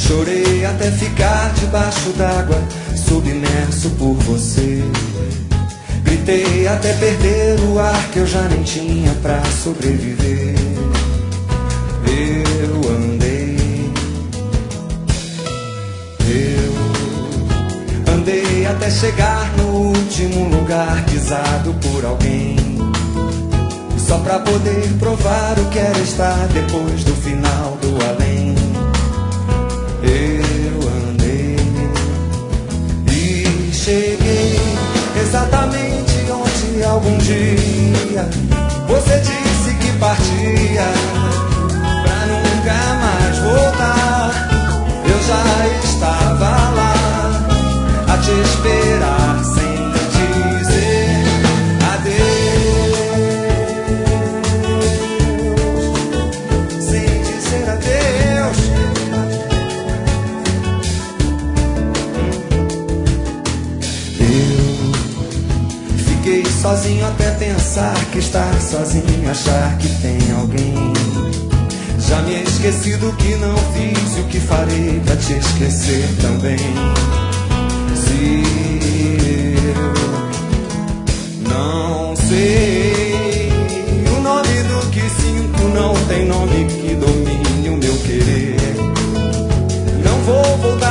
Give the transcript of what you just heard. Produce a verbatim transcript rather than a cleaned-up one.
Chorei até ficar debaixo d'água, submerso por você. Gritei até perder o ar que eu já nem tinha pra sobreviver. Eu andei, eu andei até chegar no último lugar pisado por alguém, só pra poder provar o que era estar depois do final do além. Eu andei e cheguei exatamente onde algum dia você disse que partia pra nunca mais voltar. Eu já estava lá a te esperar sem dizer adeus, sem dizer adeus. Eu fiquei sozinho até pensar que estar sozinho, achar que tem alguém. Já me esqueci do que não fiz e o que farei pra te esquecer também. Se eu não sei o nome do que sinto, não tem nome que domine o meu querer. Não vou voltar